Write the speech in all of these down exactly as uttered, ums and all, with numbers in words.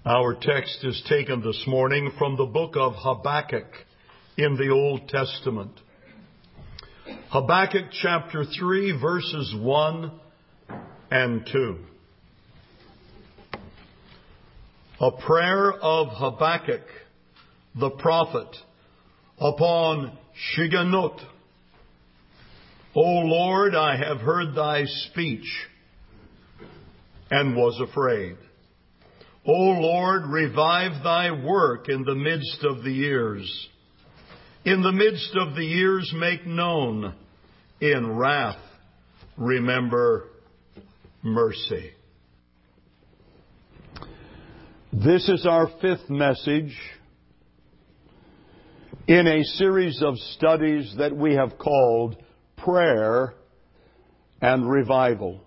Our text is taken this morning from the book of Habakkuk in the Old Testament. Habakkuk chapter three, verses one and two. A prayer of Habakkuk, the prophet, upon Shigionoth. O Lord, I have heard thy speech and was afraid. O Lord, revive thy work in the midst of the years. In the midst of the years make known. In wrath remember mercy. This is our fifth message in a series of studies that we have called Prayer and Revival.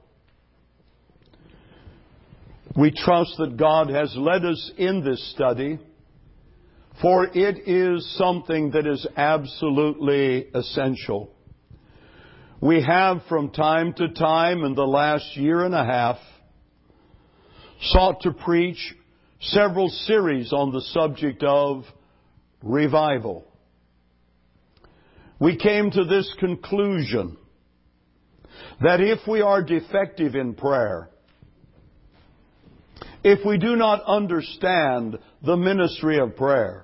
We trust that God has led us in this study, for it is something that is absolutely essential. We have from time to time in the last year and a half sought to preach several series on the subject of revival. We came to this conclusion that if we are defective in prayer, if we do not understand the ministry of prayer,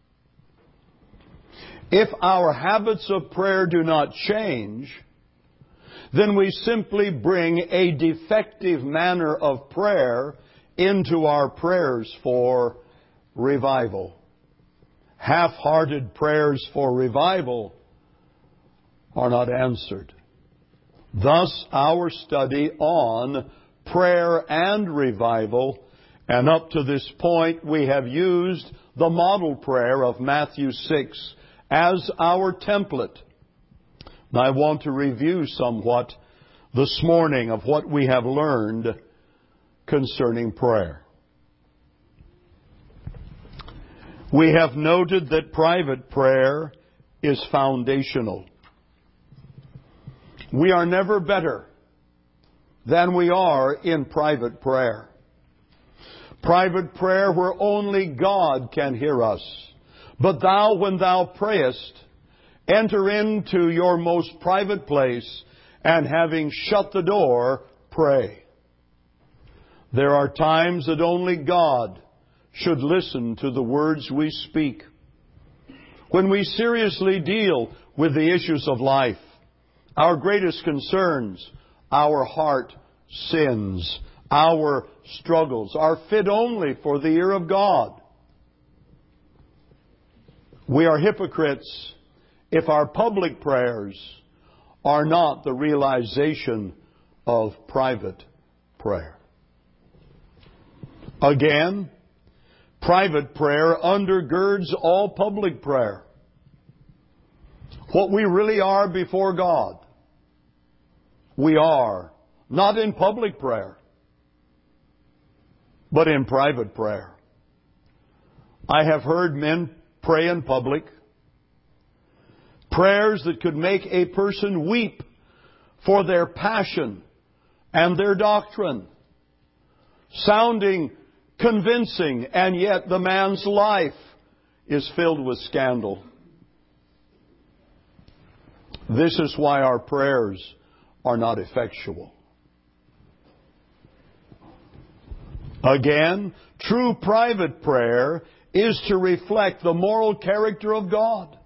if our habits of prayer do not change, then we simply bring a defective manner of prayer into our prayers for revival. Half-hearted prayers for revival are not answered. Thus, our study on prayer and revival, and up to this point we have used the model prayer of Matthew six as our template. And I want to review somewhat this morning of what we have learned concerning prayer. We have noted that private prayer is foundational. We are never better than we are in private prayer. Private prayer where only God can hear us. But thou, when thou prayest, enter into your most private place, and having shut the door, pray. There are times that only God should listen to the words we speak. When we seriously deal with the issues of life, our greatest concerns, our heart sins, our struggles are fit only for the ear of God. We are hypocrites if our public prayers are not the realization of private prayer. Again, private prayer undergirds all public prayer. What we really are before God, we are not in public prayer, but in private prayer. I have heard men pray in public, prayers that could make a person weep for their passion and their doctrine, sounding convincing, and yet the man's life is filled with scandal. This is why our prayers are not effectual. Again, true private prayer is to reflect the moral character of God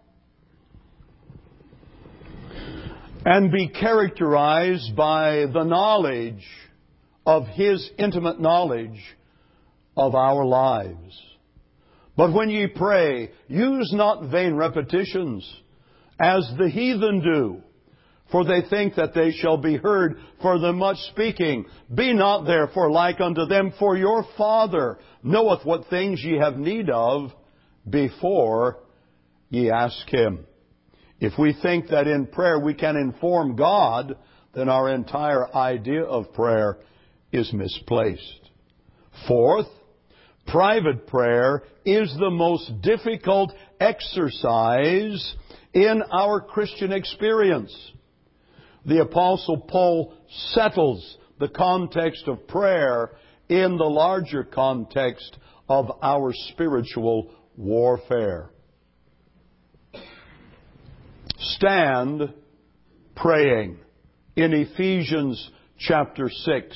and be characterized by the knowledge of His intimate knowledge of our lives. But when ye pray, use not vain repetitions, as the heathen do, for they think that they shall be heard for the much speaking. Be not therefore like unto them, for your Father knoweth what things ye have need of before ye ask Him. If we think that in prayer we can inform God, then our entire idea of prayer is misplaced. Fourth, private prayer is the most difficult exercise in our Christian experience. The Apostle Paul settles the context of prayer in the larger context of our spiritual warfare. Stand praying. In Ephesians chapter six.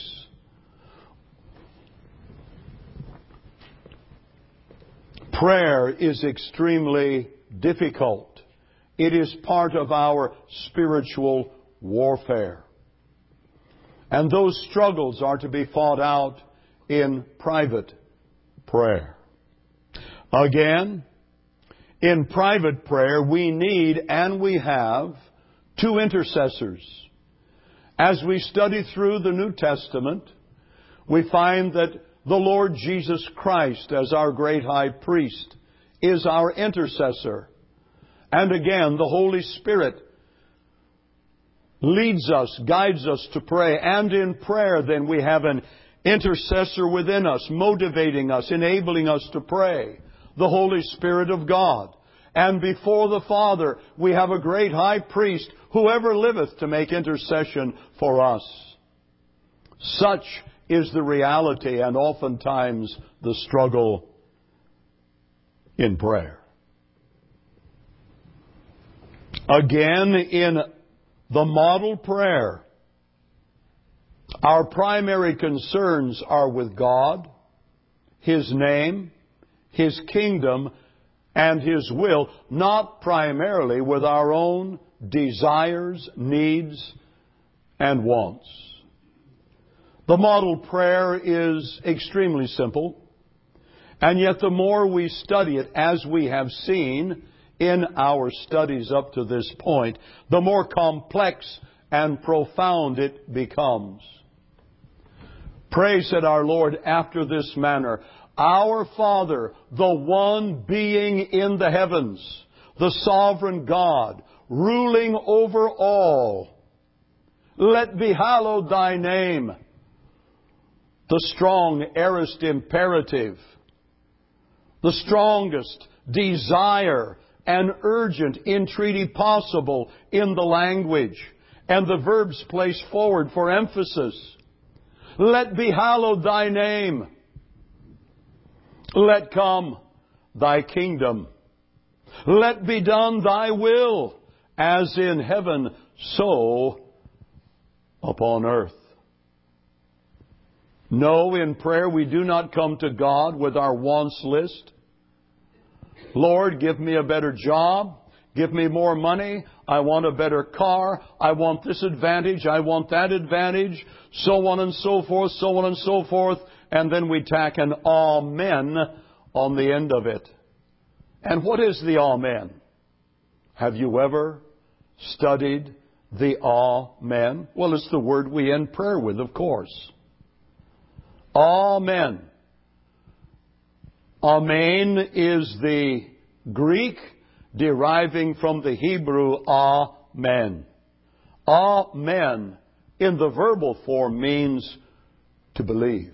Prayer is extremely difficult. It is part of our spiritual warfare. And those struggles are to be fought out in private prayer. Again, in private prayer, we need and we have two intercessors. As we study through the New Testament, we find that the Lord Jesus Christ, as our great high priest, is our intercessor. And again, the Holy Spirit leads us, guides us to pray. And in prayer, then, we have an intercessor within us, motivating us, enabling us to pray. The Holy Spirit of God. And before the Father, we have a great high priest, who ever liveth to make intercession for us. Such is the reality and oftentimes the struggle in prayer. Again, in the model prayer, our primary concerns are with God, His name, His kingdom, and His will, not primarily with our own desires, needs, and wants. The model prayer is extremely simple, and yet the more we study it, as we have seen in our studies up to this point, the more complex and profound it becomes. Pray, said our Lord, after this manner, Our Father, the one being in the heavens, the sovereign God, ruling over all, let be hallowed thy name. The strong aorist imperative, the strongest desire and urgent entreaty possible in the language, and the verbs placed forward for emphasis. Let be hallowed thy name. Let come thy kingdom. Let be done thy will, as in heaven, so upon earth. No, in prayer we do not come to God with our wants list. Lord, give me a better job. Give me more money. I want a better car. I want this advantage. I want that advantage. So on and so forth, so on and so forth. And then we tack an amen on the end of it. And what is the amen? Have you ever studied the amen? Well, it's the word we end prayer with, of course. Amen. Amen is the Greek deriving from the Hebrew amen. Amen in the verbal form means to believe.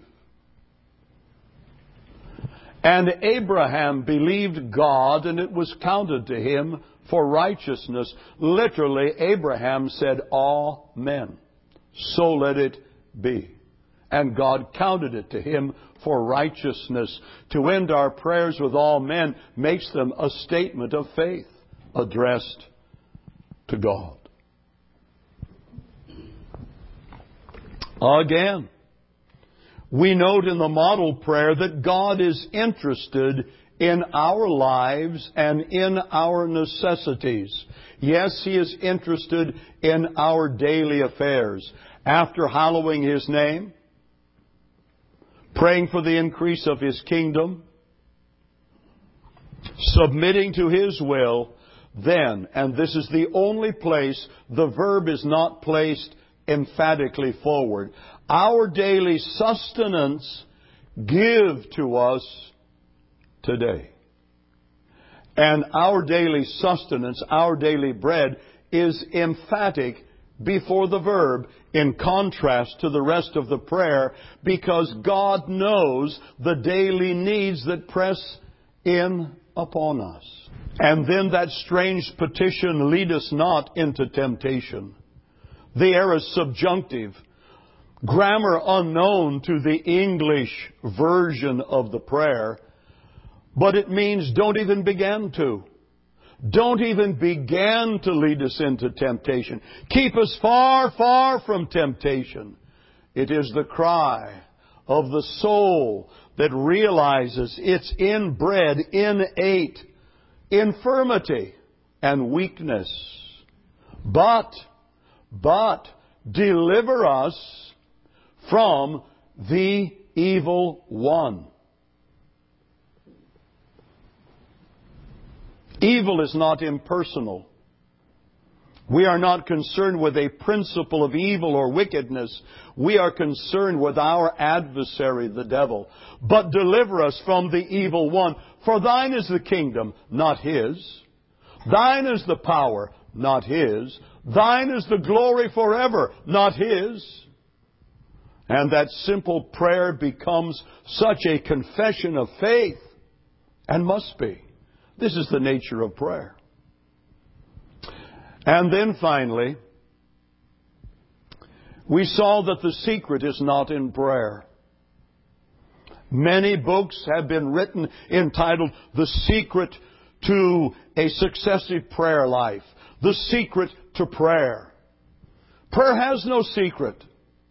And Abraham believed God, and it was counted to him for righteousness. Literally, Abraham said, Amen. So let it be. And God counted it to him for righteousness. To end our prayers with amen makes them a statement of faith addressed to God. Again, we note in the model prayer that God is interested in our lives and in our necessities. Yes, He is interested in our daily affairs. After hallowing His name, praying for the increase of His kingdom, submitting to His will, then, and this is the only place the verb is not placed emphatically forward, our daily sustenance give to us today. And our daily sustenance, our daily bread, is emphatic before the verb, in contrast to the rest of the prayer, because God knows the daily needs that press in upon us. And then that strange petition, lead us not into temptation. The aorist subjunctive, grammar unknown to the English version of the prayer, But it means don't even begin to. Don't even begin to lead us into temptation. Keep us far, far from temptation. It is the cry of the soul that realizes its inbred, innate infirmity and weakness. But, but, deliver us from the evil one. Evil is not impersonal. We are not concerned with a principle of evil or wickedness. We are concerned with our adversary, the devil. But deliver us from the evil one. For thine is the kingdom, not his. Thine is the power, not his. Thine is the glory forever, not his. And that simple prayer becomes such a confession of faith, and must be. This is the nature of prayer. And then finally, we saw that the secret is not in prayer. Many books have been written entitled The Secret to a Successive Prayer Life. The Secret to Prayer. Prayer has no secret.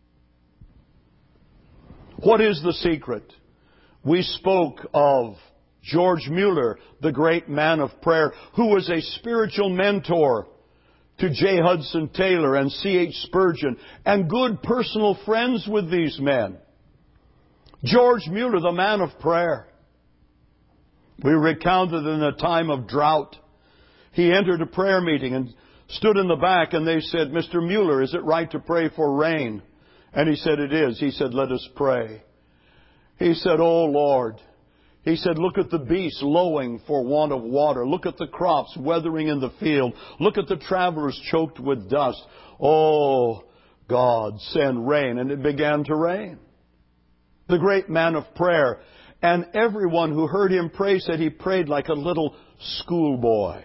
What is the secret? We spoke of George Mueller, the great man of prayer, who was a spiritual mentor to J. Hudson Taylor and C H Spurgeon, and good personal friends with these men. George Mueller, the man of prayer. We recounted in a time of drought, he entered a prayer meeting and stood in the back, and they said, Mister Mueller, is it right to pray for rain? And he said, it is. He said, let us pray. He said, oh Lord. He said, look at the beasts lowing for want of water. Look at the crops weathering in the field. Look at the travelers choked with dust. Oh, God, send rain. And it began to rain. The great man of prayer. And everyone who heard him pray said he prayed like a little schoolboy.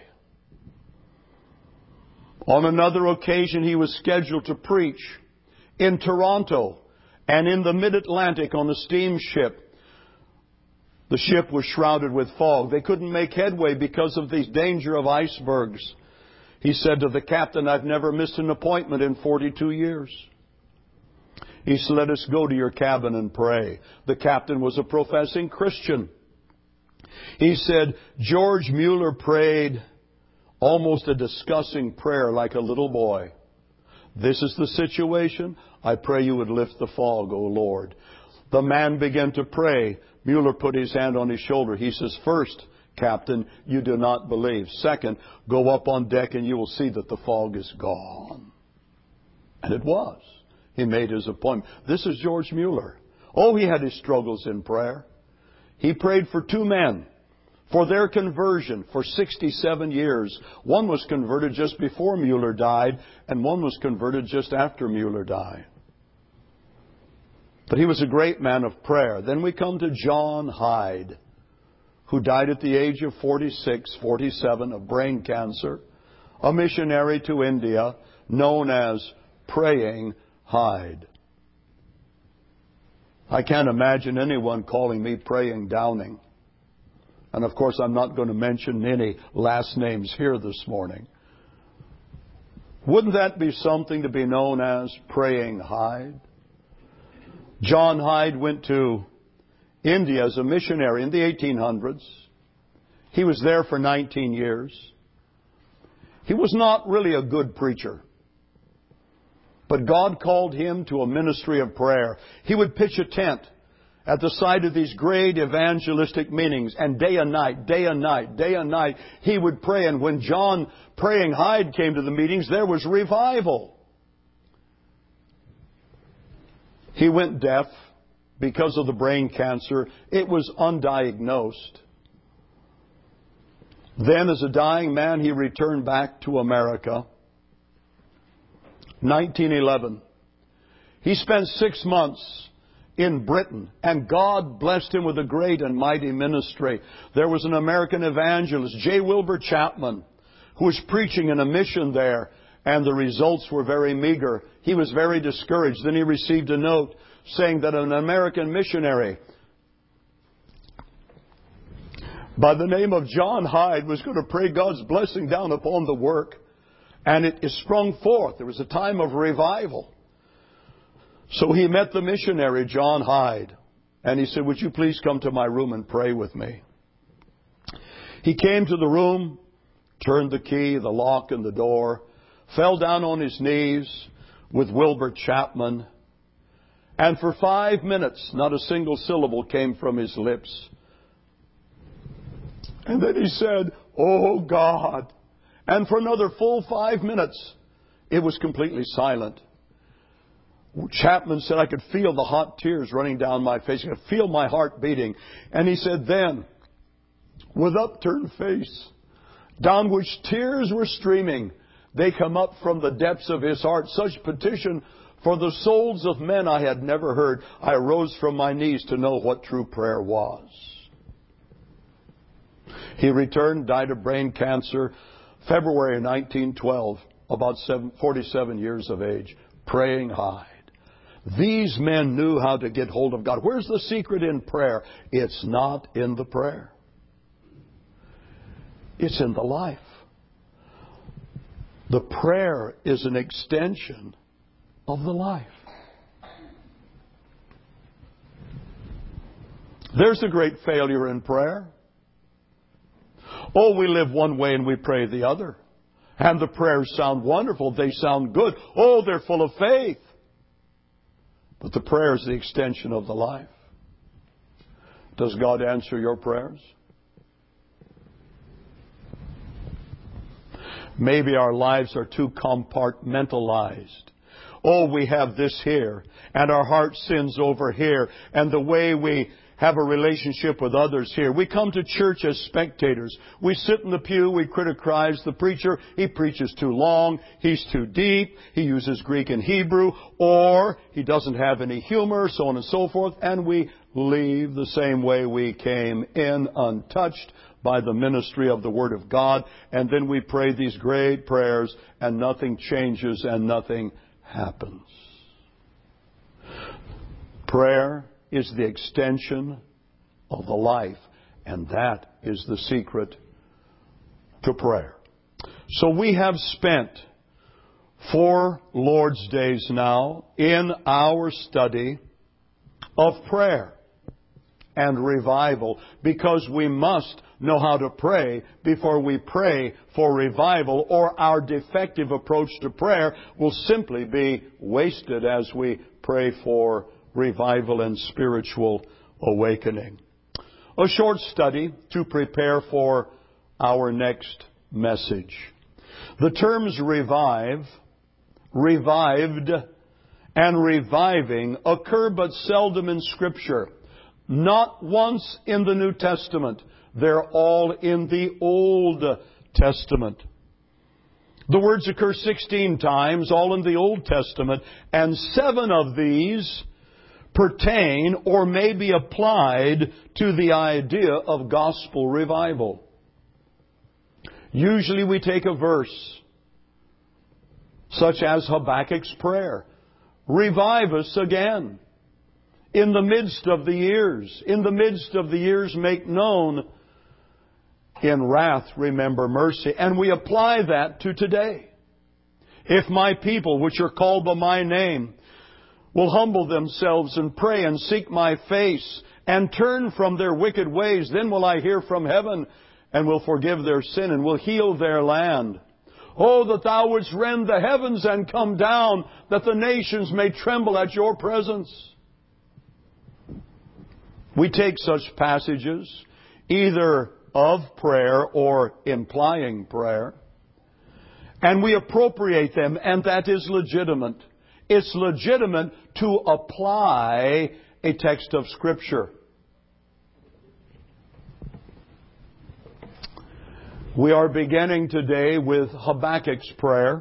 On another occasion, he was scheduled to preach in Toronto and in the mid-Atlantic on a steamship. The ship was shrouded with fog. They couldn't make headway because of the danger of icebergs. He said to the captain, I've never missed an appointment in forty-two years. He said, let us go to your cabin and pray. The captain was a professing Christian. He said, George Mueller prayed almost a discussing prayer like a little boy. This is the situation. I pray you would lift the fog, O Lord. The man began to pray. Mueller put his hand on his shoulder. He says, first, Captain, you do not believe. Second, go up on deck and you will see that the fog is gone. And it was. He made his appointment. This is George Mueller. Oh, he had his struggles in prayer. He prayed for two men for their conversion for sixty-seven years. One was converted just before Mueller died, and one was converted just after Mueller died. But he was a great man of prayer. Then we come to John Hyde, who died at the age of forty-six, forty-seven of brain cancer, a missionary to India, known as Praying Hyde. I can't imagine anyone calling me Praying Downing. And of course, I'm not going to mention any last names here this morning. Wouldn't that be something to be known as Praying Hyde? John Hyde went to India as a missionary in the eighteen hundreds. He was there for nineteen years. He was not really a good preacher. But God called him to a ministry of prayer. He would pitch a tent at the side of these great evangelistic meetings, and day and night, day and night, day and night, he would pray. And when John Praying Hyde came to the meetings, there was revival. He went deaf because of the brain cancer. It was undiagnosed. Then, as a dying man, he returned back to America. nineteen eleven. He spent six months in Britain, and God blessed him with a great and mighty ministry. There was an American evangelist, J. Wilbur Chapman, who was preaching in a mission there, and the results were very meager. He was very discouraged. Then he received a note saying that an American missionary by the name of John Hyde was going to pray God's blessing down upon the work. And it is sprung forth. There was a time of revival. So he met the missionary, John Hyde. And he said, would you please come to my room and pray with me? He came to the room, turned the key, the lock, and the door, fell down on his knees with Wilbur Chapman. And for five minutes, not a single syllable came from his lips. And then he said, oh God. And for another full five minutes, it was completely silent. Chapman said, I could feel the hot tears running down my face. I could feel my heart beating. And he said, then, with upturned face, down which tears were streaming, they come up from the depths of his heart. Such petition for the souls of men I had never heard. I arose from my knees to know what true prayer was. He returned, died of brain cancer, February nineteen twelve, about forty-seven years of age, praying Hyde. These men knew how to get hold of God. Where's the secret in prayer? It's not in the prayer. It's in the life. The prayer is an extension of the life. There's a great failure in prayer. Oh, we live one way and we pray the other. And the prayers sound wonderful. They sound good. Oh, they're full of faith. But the prayer is the extension of the life. Does God answer your prayers? Maybe our lives are too compartmentalized. Oh, we have this here, and our heart sins over here, and the way we have a relationship with others here. We come to church as spectators. We sit in the pew, we criticize the preacher. He preaches too long, he's too deep, he uses Greek and Hebrew, or he doesn't have any humor, so on and so forth, and we leave the same way we came in, untouched by the ministry of the Word of God, and then we pray these great prayers, and nothing changes and nothing happens. Prayer is the extension of the life, and that is the secret to prayer. So we have spent four Lord's Days now in our study of prayer and revival, because we must know how to pray before we pray for revival, or our defective approach to prayer will simply be wasted as we pray for revival and spiritual awakening. A short study to prepare for our next message. The terms revive, revived, and reviving occur but seldom in Scripture. Not once in the New Testament. They're all in the Old Testament. The words occur sixteen times, all in the Old Testament, and seven of these pertain or may be applied to the idea of gospel revival. Usually we take a verse, such as Habakkuk's prayer. Revive us again. In the midst of the years, in the midst of the years make known. In wrath remember mercy. And we apply that to today. If my people, which are called by my name, will humble themselves and pray and seek my face and turn from their wicked ways, then will I hear from heaven and will forgive their sin and will heal their land. Oh, that thou wouldst rend the heavens and come down, that the nations may tremble at your presence. We take such passages, either of prayer or implying prayer, and we appropriate them, and that is legitimate. It's legitimate to apply a text of Scripture. We are beginning today with Habakkuk's prayer.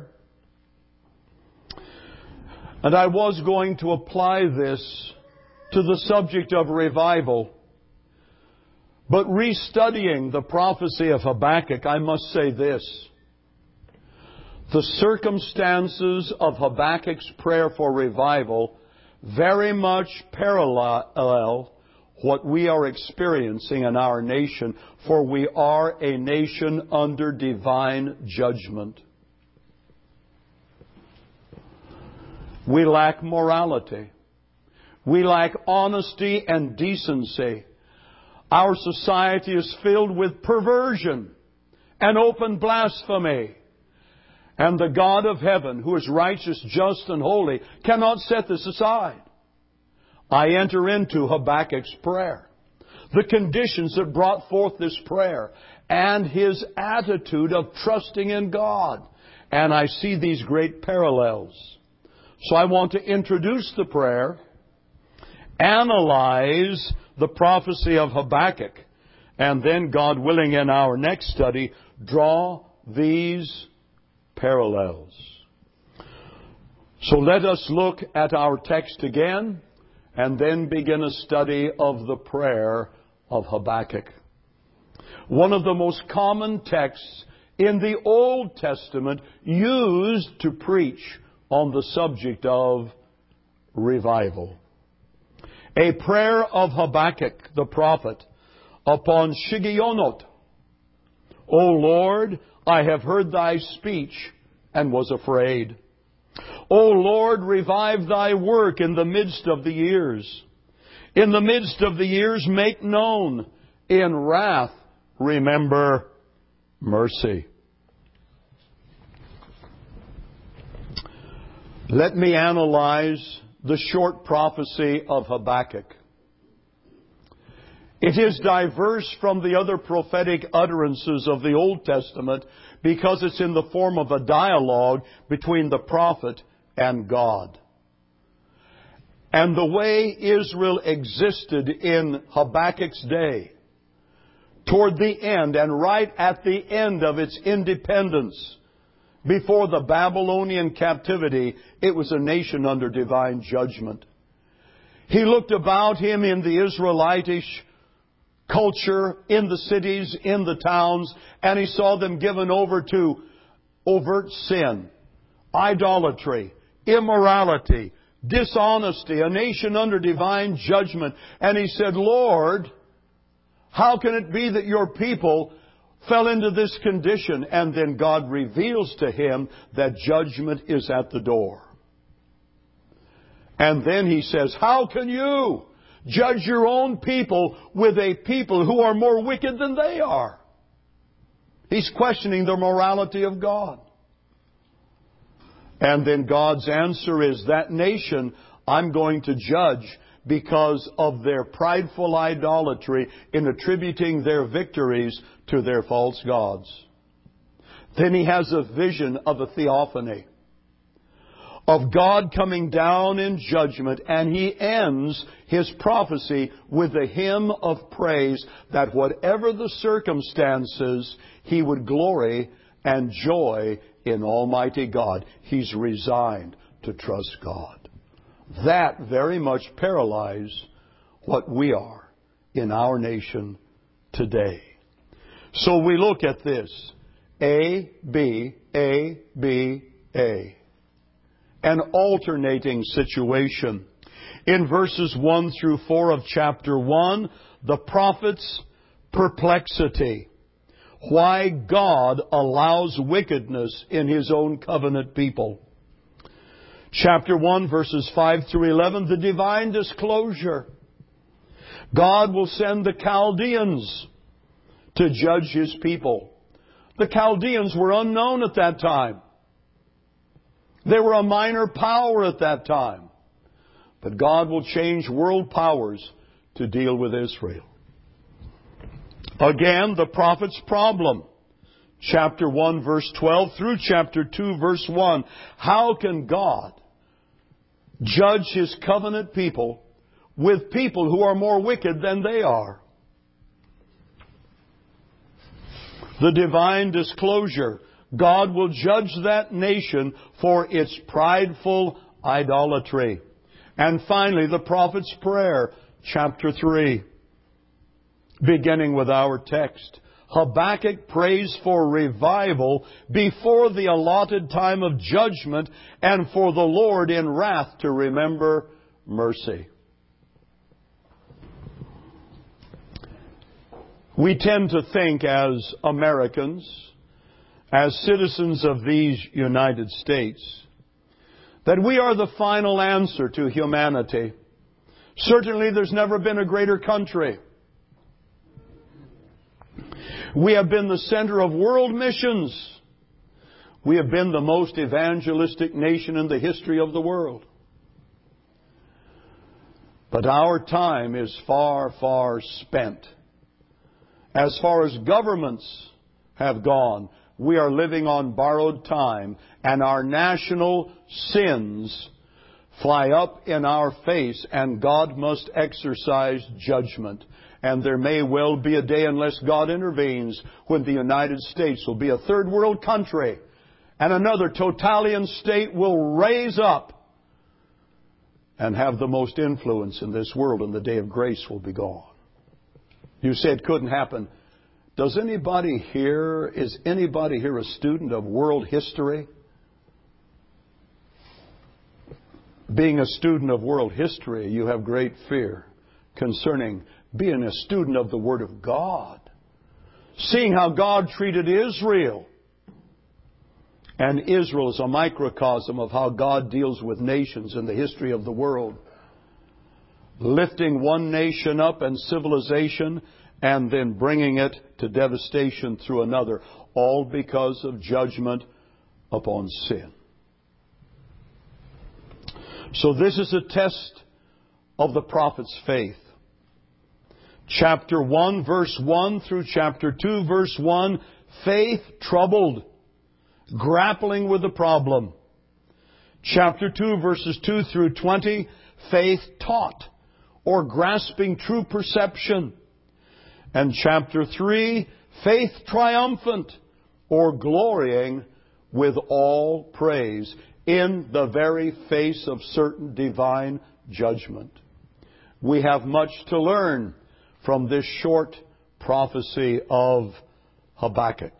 And I was going to apply this to the subject of revival. But restudying the prophecy of Habakkuk, I must say this. The circumstances of Habakkuk's prayer for revival very much parallel what we are experiencing in our nation, for we are a nation under divine judgment. We lack morality. We lack honesty and decency. Our society is filled with perversion and open blasphemy. And the God of heaven, who is righteous, just, and holy, cannot set this aside. I enter into Habakkuk's prayer, the conditions that brought forth this prayer, and his attitude of trusting in God. And I see these great parallels. So I want to introduce the prayer, analyze the prophecy of Habakkuk, and then, God willing, in our next study, draw these parallels. So let us look at our text again, and then begin a study of the prayer of Habakkuk. One of the most common texts in the Old Testament used to preach on the subject of revival. A prayer of Habakkuk the prophet upon Shigionoth. O Lord, I have heard thy speech and was afraid. O Lord, revive thy work in the midst of the years. In the midst of the years make known. In wrath remember mercy. Let me analyze the short prophecy of Habakkuk. It is diverse from the other prophetic utterances of the Old Testament because it's in the form of a dialogue between the prophet and God. And the way Israel existed in Habakkuk's day, toward the end and right at the end of its independence, before the Babylonian captivity, it was a nation under divine judgment. He looked about him in the Israelitish culture, in the cities, in the towns, and he saw them given over to overt sin, idolatry, immorality, dishonesty, a nation under divine judgment. And he said, Lord, how can it be that your people fell into this condition? And then God reveals to him that judgment is at the door. And then he says, how can you judge your own people with a people who are more wicked than they are? He's questioning the morality of God. And then God's answer is, that nation I'm going to judge because of their prideful idolatry in attributing their victories to their false gods. Then he has a vision of a theophany, of God coming down in judgment, and he ends his prophecy with a hymn of praise that whatever the circumstances, he would glory and joy in Almighty God. He's resigned to trust God. That very much parallels what we are in our nation today. So we look at this. A, B, A, B, A. An alternating situation. In verses one through four of chapter one, the prophet's perplexity. Why God allows wickedness in His own covenant people. Chapter one, verses five through eleven, the divine disclosure. God will send the Chaldeans to judge His people. The Chaldeans were unknown at that time. They were a minor power at that time. But God will change world powers to deal with Israel. Again, the prophet's problem. Chapter one, verse twelve through chapter two, verse one. How can God judge His covenant people with people who are more wicked than they are? The divine disclosure. God will judge that nation for its prideful idolatry. And finally, the prophet's prayer, chapter three, beginning with our text. Habakkuk prays for revival before the allotted time of judgment and for the Lord in wrath to remember mercy. We tend to think as Americans, as citizens of these United States, that we are the final answer to humanity. Certainly there's never been a greater country. We have been the center of world missions. We have been the most evangelistic nation in the history of the world. But our time is far, far spent. As far as governments have gone, we are living on borrowed time, and our national sins fly up in our face, and God must exercise judgment. And there may well be a day, unless God intervenes, when the United States will be a third world country, and another totalitarian state will raise up and have the most influence in this world, and the day of grace will be gone. You say it couldn't happen. Does anybody here, is anybody here a student of world history? Being a student of world history, you have great fear concerning being a student of the Word of God. Seeing how God treated Israel. And Israel is a microcosm of how God deals with nations in the history of the world. Lifting one nation up and civilization, and then bringing it to devastation through another, all because of judgment upon sin. So this is a test of the prophet's faith. Chapter one, verse one through chapter two, verse one, faith troubled, grappling with the problem. Chapter two, verses two through twenty, faith taught, or grasping true perception. And chapter three, faith triumphant, or glorying with all praise in the very face of certain divine judgment. We have much to learn from this short prophecy of Habakkuk.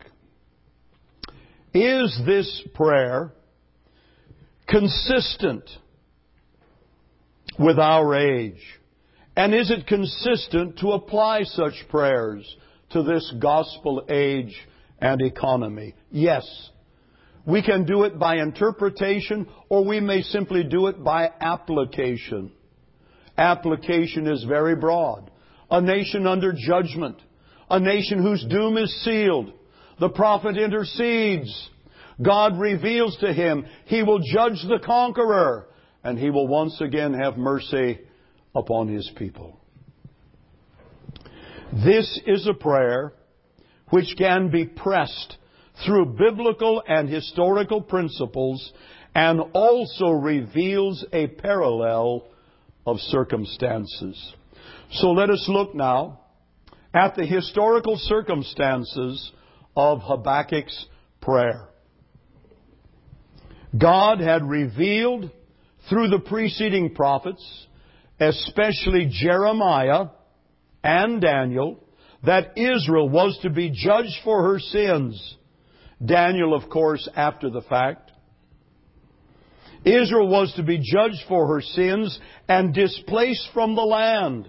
Is this prayer consistent with our age? And is it consistent to apply such prayers to this gospel age and economy? Yes. We can do it by interpretation, or we may simply do it by application. Application is very broad. A nation under judgment. A nation whose doom is sealed. The prophet intercedes. God reveals to him he will judge the conqueror, and he will once again have mercy upon his people. This is a prayer which can be pressed through biblical and historical principles, and also reveals a parallel of circumstances. So let us look now at the historical circumstances of Habakkuk's prayer. God had revealed through the preceding prophets, especially Jeremiah and Daniel, that Israel was to be judged for her sins. Daniel, of course, after the fact. Israel was to be judged for her sins and displaced from the land.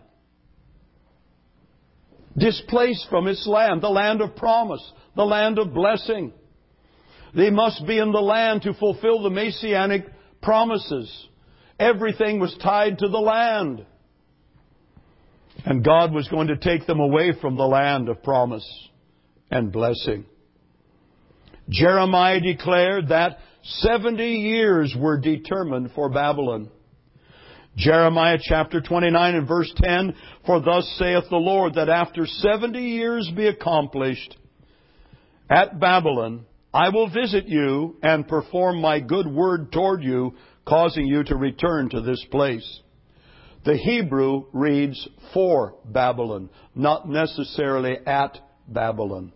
Displaced from its land, the land of promise, the land of blessing. They must be in the land to fulfill the Messianic promises. Everything was tied to the land. And God was going to take them away from the land of promise and blessing. Jeremiah declared that seventy years were determined for Babylon. Jeremiah chapter twenty-nine and verse ten, for thus saith the Lord, that after seventy years be accomplished at Babylon, I will visit you and perform my good word toward you, causing you to return to this place. The Hebrew reads for Babylon, not necessarily at Babylon.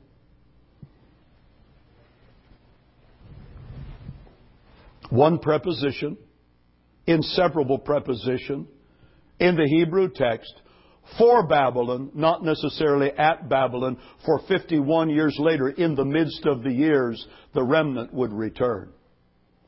One preposition, inseparable preposition, in the Hebrew text, for Babylon, not necessarily at Babylon, for fifty-one years later, in the midst of the years, the remnant would return.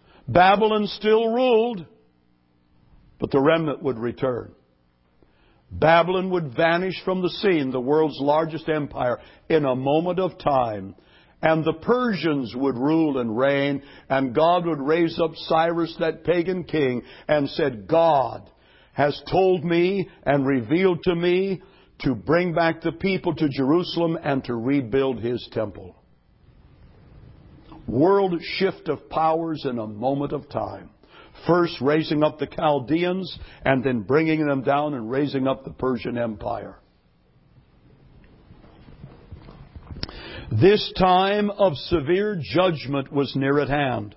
Babylon still ruled, but the remnant would return. Babylon would vanish from the scene, the world's largest empire, in a moment of time. And the Persians would rule and reign, and God would raise up Cyrus, that pagan king, and said, God has told me and revealed to me to bring back the people to Jerusalem and to rebuild His temple. World shift of powers in a moment of time. First raising up the Chaldeans, and then bringing them down and raising up the Persian Empire. This time of severe judgment was near at hand.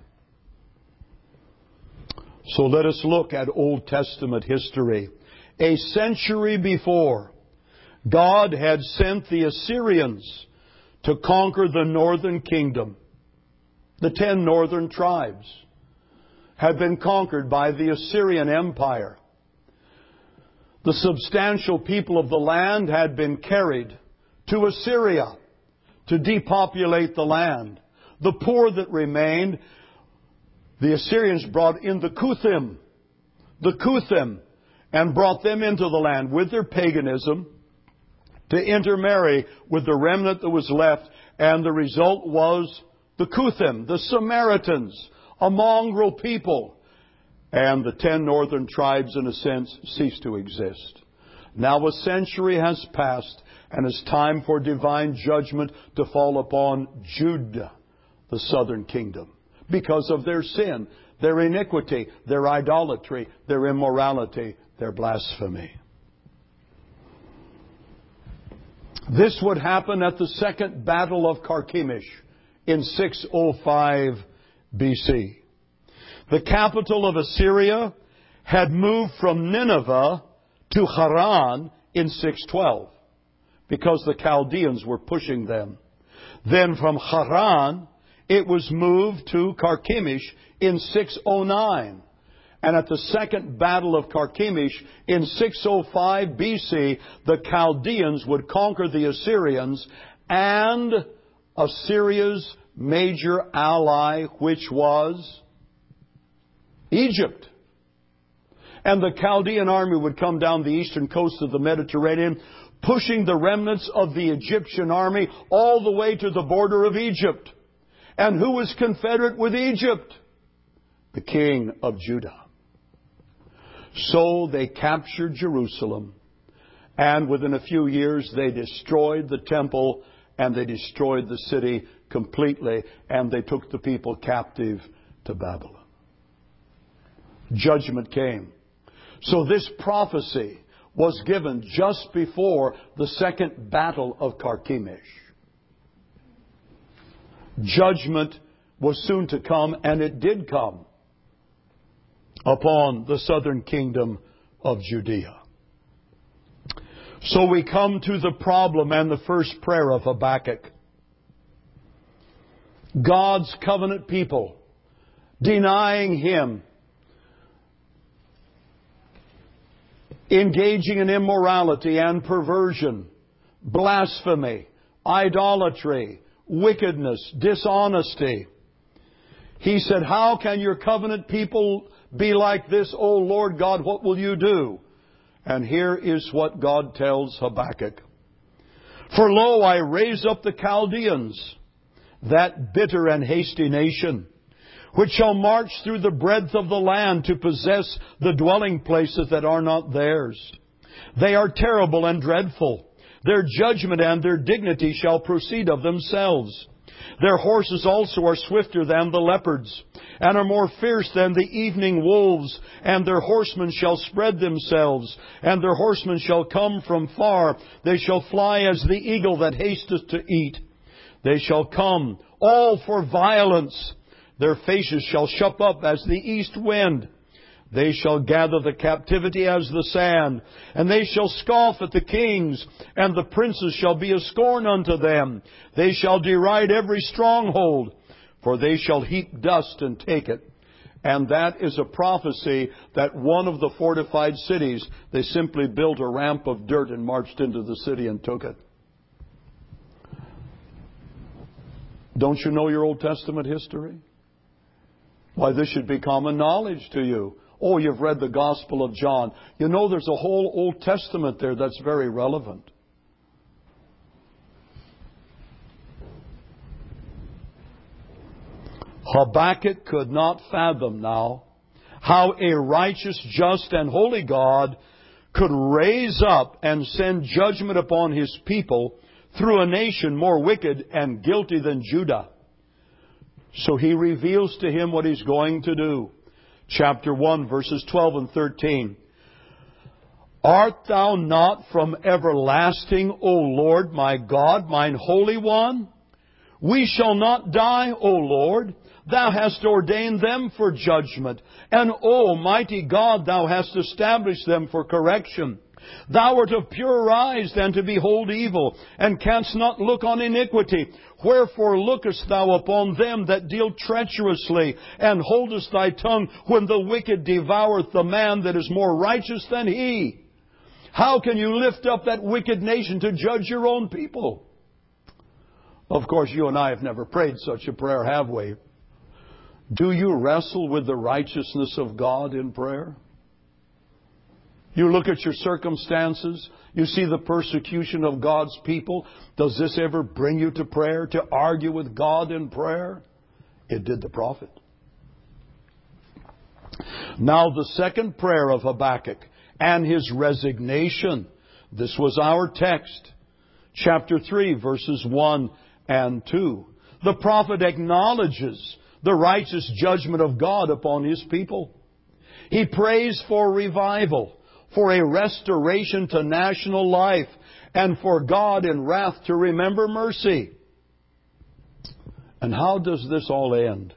So let us look at Old Testament history. A century before, God had sent the Assyrians to conquer the northern kingdom. The ten northern tribes had been conquered by the Assyrian Empire. The substantial people of the land had been carried to Assyria to depopulate the land. The poor that remained, the Assyrians brought in the Kuthim, the Kuthim, and brought them into the land with their paganism to intermarry with the remnant that was left. And the result was the Kuthim, the Samaritans, a mongrel people. And the ten northern tribes, in a sense, ceased to exist. Now a century has passed, and it's time for divine judgment to fall upon Judah, the southern kingdom, because of their sin, their iniquity, their idolatry, their immorality, their blasphemy. This would happen at the second battle of Carchemish in six oh five B C. The capital of Assyria had moved from Nineveh to Haran in six twelve because the Chaldeans were pushing them. Then from Haran, it was moved to Carchemish in six oh nine. And at the second battle of Carchemish in six oh five B C, the Chaldeans would conquer the Assyrians, and Assyria's major ally, which was Egypt. And the Chaldean army would come down the eastern coast of the Mediterranean, pushing the remnants of the Egyptian army all the way to the border of Egypt. And who was confederate with Egypt? The king of Judah. So they captured Jerusalem, and within a few years they destroyed the temple, and they destroyed the city completely, and they took the people captive to Babylon. Judgment came. So this prophecy was given just before the second battle of Carchemish. Judgment was soon to come, and it did come upon the southern kingdom of Judea. So we come to the problem and the first prayer of Habakkuk. God's covenant people denying Him, engaging in immorality and perversion, blasphemy, idolatry, wickedness, dishonesty. He said, how can your covenant people be like this, O Lord God? What will you do? And here is what God tells Habakkuk. For lo, I raise up the Chaldeans, that bitter and hasty nation, which shall march through the breadth of the land to possess the dwelling places that are not theirs. They are terrible and dreadful. Their judgment and their dignity shall proceed of themselves. Their horses also are swifter than the leopards, and are more fierce than the evening wolves. And their horsemen shall spread themselves, and their horsemen shall come from far. They shall fly as the eagle that hasteth to eat. They shall come, all for violence. Their faces shall shut up as the east wind. They shall gather the captivity as the sand, and they shall scoff at the kings, and the princes shall be a scorn unto them. They shall deride every stronghold, for they shall heap dust and take it. And that is a prophecy that one of the fortified cities, they simply built a ramp of dirt and marched into the city and took it. Don't you know your Old Testament history? Why, this should be common knowledge to you. Oh, you've read the Gospel of John. You know there's a whole Old Testament there that's very relevant. Habakkuk could not fathom now how a righteous, just, and holy God could raise up and send judgment upon His people through a nation more wicked and guilty than Judah. So He reveals to him what He's going to do. Chapter one, verses twelve and thirteen. Art thou not from everlasting, O Lord, my God, mine Holy One? We shall not die, O Lord. Thou hast ordained them for judgment. And, O mighty God, Thou hast established them for correction. Thou art of purer eyes than to behold evil, and canst not look on iniquity. Wherefore lookest Thou upon them that deal treacherously, and holdest Thy tongue when the wicked devoureth the man that is more righteous than he? How can you lift up that wicked nation to judge your own people? Of course, you and I have never prayed such a prayer, have we? Do you wrestle with the righteousness of God in prayer? You look at your circumstances. You see the persecution of God's people. Does this ever bring you to prayer, to argue with God in prayer? It did the prophet. Now the second prayer of Habakkuk and his resignation. This was our text. Chapter three, verses one and two. The prophet acknowledges the righteous judgment of God upon His people. He prays for revival, for a restoration to national life, and for God in wrath to remember mercy. And how does this all end?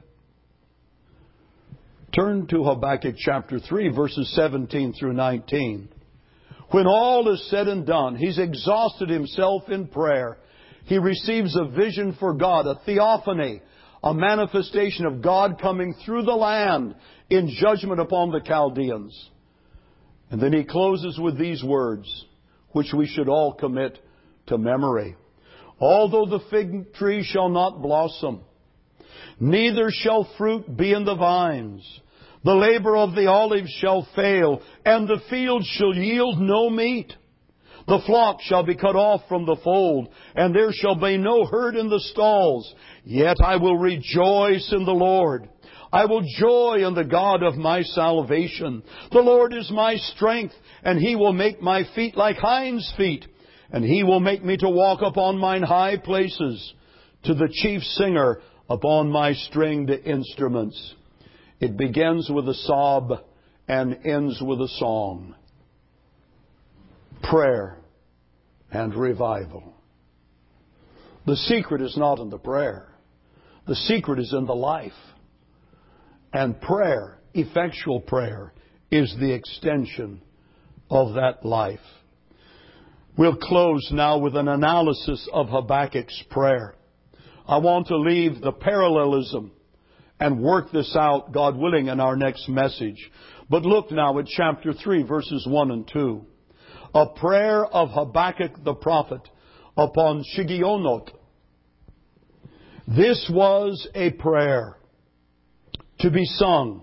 Turn to Habakkuk chapter three, verses seventeen through nineteen. When all is said and done, he's exhausted himself in prayer. He receives a vision for God, a theophany, a manifestation of God coming through the land in judgment upon the Chaldeans. And then he closes with these words, which we should all commit to memory. Although the fig tree shall not blossom, neither shall fruit be in the vines, the labor of the olive shall fail, and the field shall yield no meat. The flock shall be cut off from the fold, and there shall be no herd in the stalls. Yet I will rejoice in the Lord. I will joy in the God of my salvation. The Lord is my strength, and He will make my feet like hinds' feet, and He will make me to walk upon mine high places, to the chief singer upon my stringed instruments. It begins with a sob and ends with a song. Prayer and revival. The secret is not in the prayer. The secret is in the life. And prayer, effectual prayer, is the extension of that life. We'll close now with an analysis of Habakkuk's prayer. I want to leave the parallelism and work this out, God willing, in our next message. But look now at chapter three, verses one and two. A prayer of Habakkuk the prophet upon Shigionoth. This was a prayer to be sung.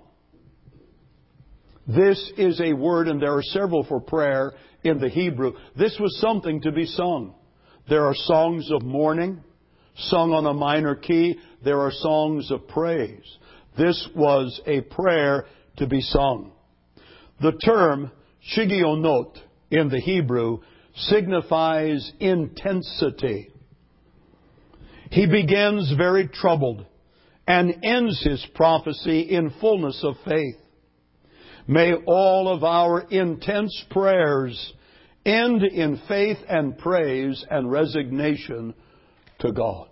This is a word, and there are several for prayer in the Hebrew. This was something to be sung. There are songs of mourning, sung on a minor key. There are songs of praise. This was a prayer to be sung. The term Shigionoth in the Hebrew signifies intensity. He begins very troubled and ends his prophecy in fullness of faith. May all of our intense prayers end in faith and praise and resignation to God.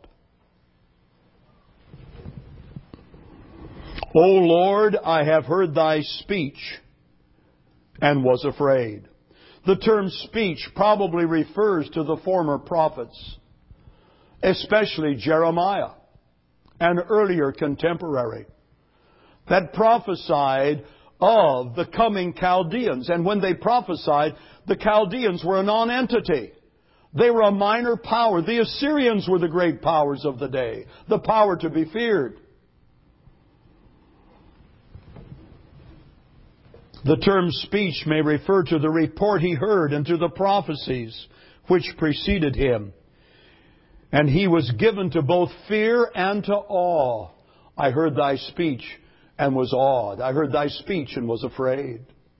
O Lord, I have heard Thy speech and was afraid. The term speech probably refers to the former prophets, especially Jeremiah, an earlier contemporary, that prophesied of the coming Chaldeans. And when they prophesied, the Chaldeans were a non-entity. They were a minor power. The Assyrians were the great powers of the day, the power to be feared. The term speech may refer to the report he heard and to the prophecies which preceded him. And he was given to both fear and to awe. I heard thy speech and was awed. I heard thy speech and was afraid.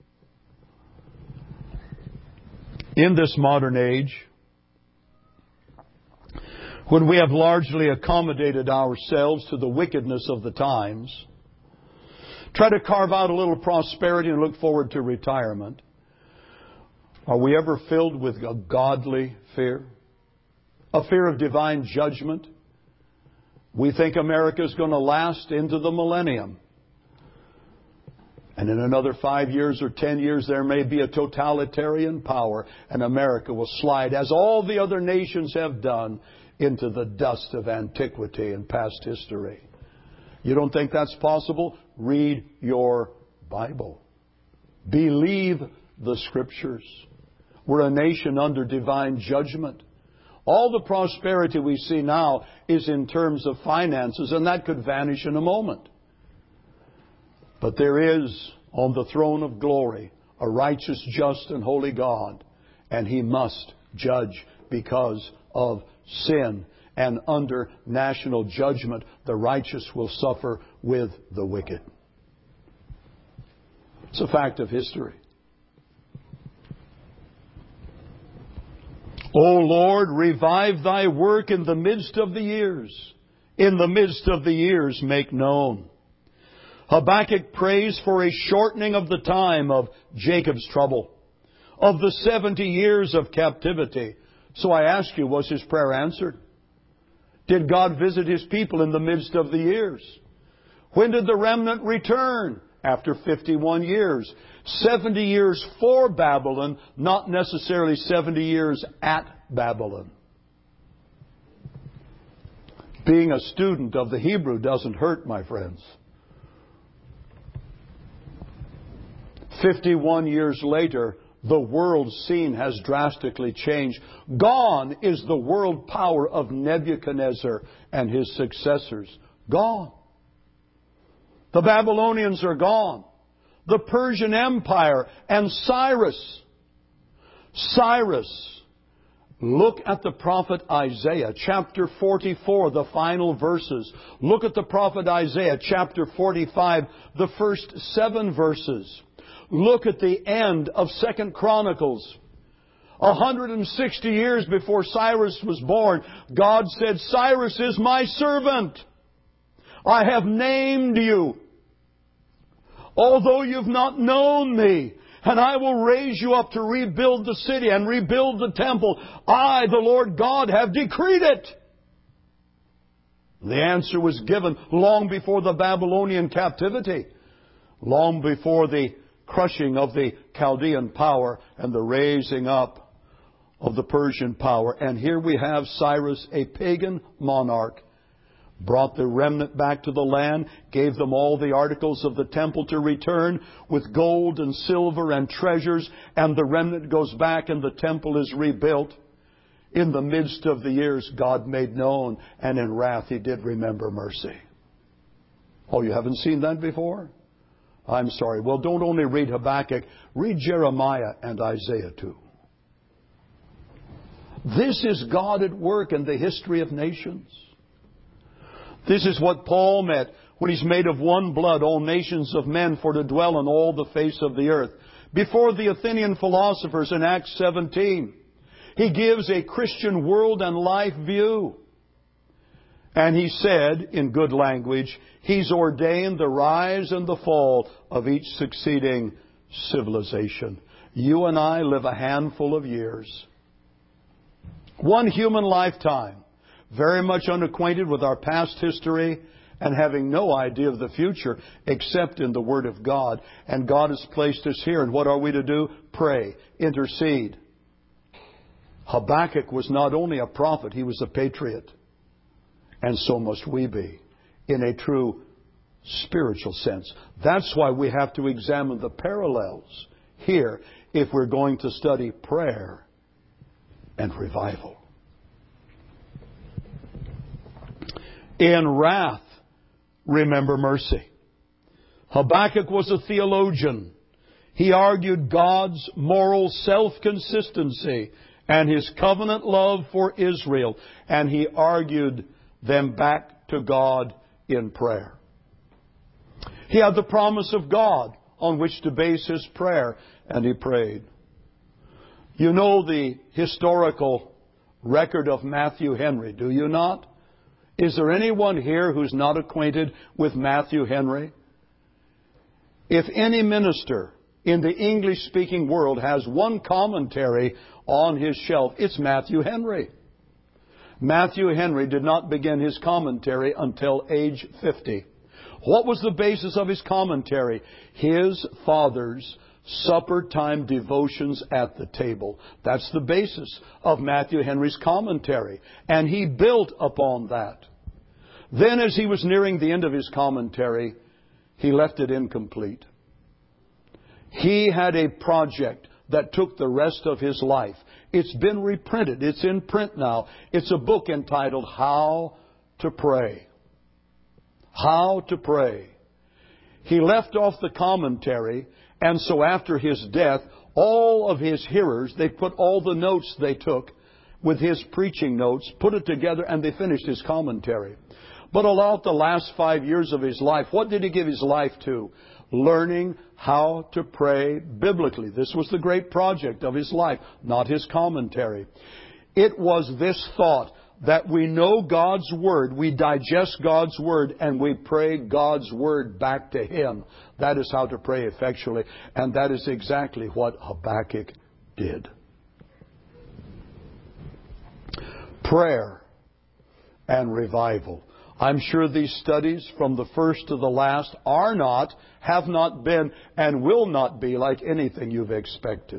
In this modern age, when we have largely accommodated ourselves to the wickedness of the times, try to carve out a little prosperity and look forward to retirement, are we ever filled with a godly fear? A fear of divine judgment? We think America is going to last into the millennium. And in another five years or ten years, there may be a totalitarian power, and America will slide, as all the other nations have done, into the dust of antiquity and past history. You don't think that's possible? Read your Bible. Believe the Scriptures. We're a nation under divine judgment. All the prosperity we see now is in terms of finances, and that could vanish in a moment. But there is, on the throne of glory, a righteous, just, and holy God, and He must judge because of sin. And under national judgment, the righteous will suffer with the wicked. It's a fact of history. O Lord, revive thy work in the midst of the years. In the midst of the years make known. Habakkuk prays for a shortening of the time of Jacob's trouble, of the seventy years of captivity. So I ask you, was his prayer answered? Did God visit His people in the midst of the years? When did the remnant return? After fifty-one years. seventy years for Babylon, not necessarily seventy years at Babylon. Being a student of the Hebrew doesn't hurt, my friends. fifty-one years later, the world scene has drastically changed. Gone is the world power of Nebuchadnezzar and his successors. Gone. The Babylonians are gone. The Persian Empire and Cyrus. Cyrus. Look at the prophet Isaiah, chapter forty-four, the final verses. Look at the prophet Isaiah, chapter forty-five, the first seven verses. Look at the end of Second Chronicles. one hundred sixty years before Cyrus was born, God said, Cyrus is my servant. I have named you. Although you've not known me, and I will raise you up to rebuild the city and rebuild the temple. I, the Lord God, have decreed it. The answer was given long before the Babylonian captivity, long before the crushing of the Chaldean power and the raising up of the Persian power. And here we have Cyrus, a pagan monarch, brought the remnant back to the land, gave them all the articles of the temple to return with gold and silver and treasures, and the remnant goes back and the temple is rebuilt. In the midst of the years, God made known, and in wrath He did remember mercy. Oh, you haven't seen that before? I'm sorry. Well, don't only read Habakkuk, read Jeremiah and Isaiah too. This is God at work in the history of nations. This is what Paul meant when he's made of one blood all nations of men for to dwell on all the face of the earth. Before the Athenian philosophers in Acts seventeen, he gives a Christian world and life view. And he said, in good language, He's ordained the rise and the fall of each succeeding civilization. You and I live a handful of years. One human lifetime. Very much unacquainted with our past history and having no idea of the future except in the Word of God. And God has placed us here. And what are we to do? Pray. Intercede. Habakkuk was not only a prophet, he was a patriot. And so must we be, in a true spiritual sense. That's why we have to examine the parallels here if we're going to study prayer and revival. In wrath, remember mercy. Habakkuk was a theologian. He argued God's moral self-consistency and His covenant love for Israel. And he argued them back to God in prayer. He had the promise of God on which to base his prayer, and he prayed. You know the historical record of Matthew Henry, do you not? Is there anyone here who's not acquainted with Matthew Henry? If any minister in the English-speaking world has one commentary on his shelf, it's Matthew Henry. Matthew Henry did not begin his commentary until age fifty. What was the basis of his commentary? His father's supper time devotions at the table. That's the basis of Matthew Henry's commentary. And he built upon that. Then as he was nearing the end of his commentary, he left it incomplete. He had a project that took the rest of his life. It's been reprinted. It's in print now. It's a book entitled How to Pray. How to Pray. He left off the commentary, and so after his death, all of his hearers, they put all the notes they took with his preaching notes, put it together, and they finished his commentary. But about the last five years of his life, what did he give his life to? Learning how to pray biblically. This was the great project of his life, not his commentary. It was this thought that we know God's Word, we digest God's Word, and we pray God's Word back to Him. That is how to pray effectually. And that is exactly what Habakkuk did. Prayer and revival. I'm sure these studies from the first to the last are not, have not been, and will not be like anything you've expected.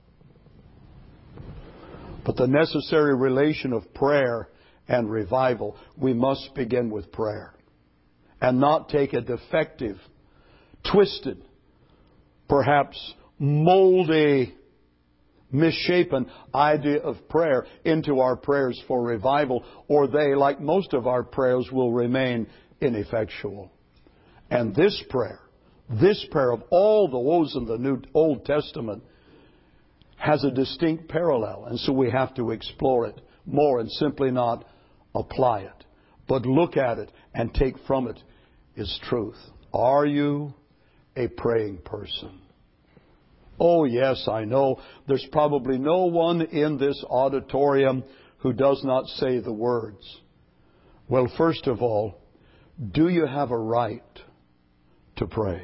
But the necessary relation of prayer and revival, we must begin with prayer. And not take a defective, twisted, perhaps moldy, misshapen idea of prayer into our prayers for revival, or they, like most of our prayers, will remain ineffectual. And this prayer, this prayer of all the woes in the New Old Testament, has a distinct parallel, and so we have to explore it more and simply not apply it, but look at it and take from it its truth. Are you a praying person? Oh, yes, I know. There's probably no one in this auditorium who does not say the words. Well, first of all, do you have a right to pray?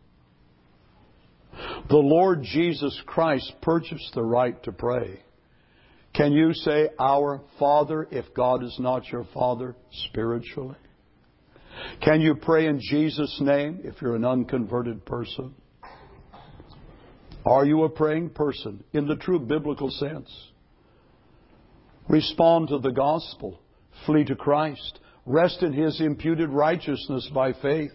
The Lord Jesus Christ purchased the right to pray. Can you say, Our Father, if God is not your Father spiritually? Can you pray in Jesus' name if you're an unconverted person? Are you a praying person in the true biblical sense? Respond to the gospel. Flee to Christ. Rest in His imputed righteousness by faith.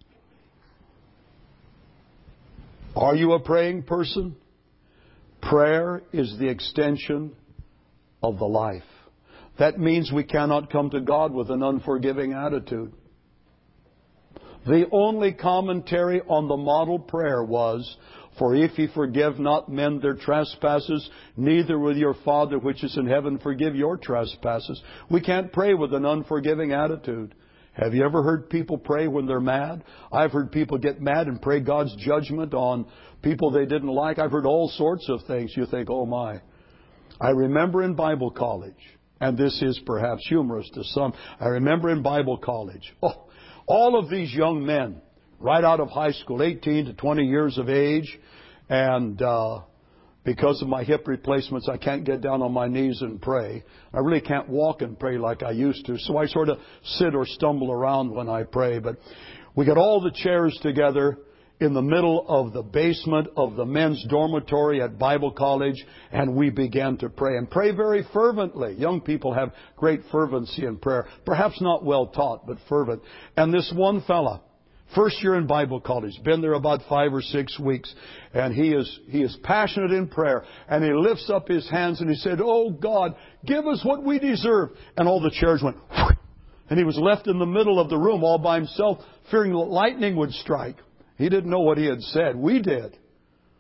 Are you a praying person? Prayer is the extension of the life. That means we cannot come to God with an unforgiving attitude. The only commentary on the model prayer was, For if ye forgive not men their trespasses, neither will your Father which is in heaven forgive your trespasses. We can't pray with an unforgiving attitude. Have you ever heard people pray when they're mad? I've heard people get mad and pray God's judgment on people they didn't like. I've heard all sorts of things. You think, oh my. I remember in Bible college, and this is perhaps humorous to some, I remember in Bible college, oh, all of these young men, right out of high school, eighteen to twenty years of age, and uh, because of my hip replacements, I can't get down on my knees and pray. I really can't walk and pray like I used to, so I sort of sit or stumble around when I pray. But we got all the chairs together in the middle of the basement of the men's dormitory at Bible college, and we began to pray, and pray very fervently. Young people have great fervency in prayer, perhaps not well taught, but fervent. And this one fella, first year in Bible college, been there about five or six weeks, and he is he is passionate in prayer, and he lifts up his hands and he said, "Oh God, give us what we deserve." And all the chairs went, whoosh, and he was left in the middle of the room all by himself, fearing that lightning would strike. He didn't know what he had said. We did.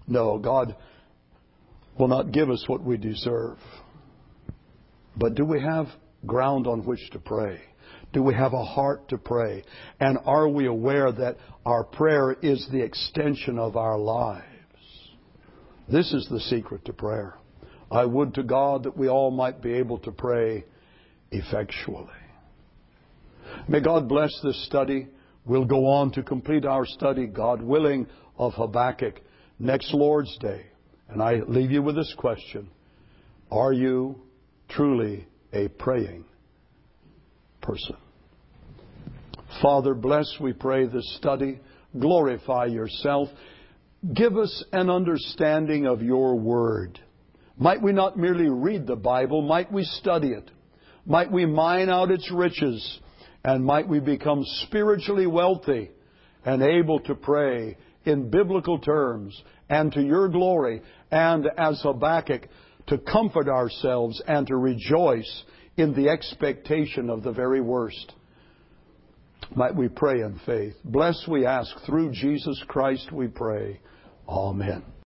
No, God will not give us what we deserve. But do we have ground on which to pray? Do we have a heart to pray? And are we aware that our prayer is the extension of our lives? This is the secret to prayer. I would to God that we all might be able to pray effectually. May God bless this study. We'll go on to complete our study, God willing, of Habakkuk next Lord's Day. And I leave you with this question. Are you truly a praying person? Father, bless, we pray, this study. Glorify yourself. Give us an understanding of your word. Might we not merely read the Bible, might we study it. Might we mine out its riches, and might we become spiritually wealthy and able to pray in biblical terms and to your glory, and as Habakkuk, to comfort ourselves and to rejoice in the expectation of the very worst. Might we pray in faith. Bless, we ask, through Jesus Christ we pray. Amen.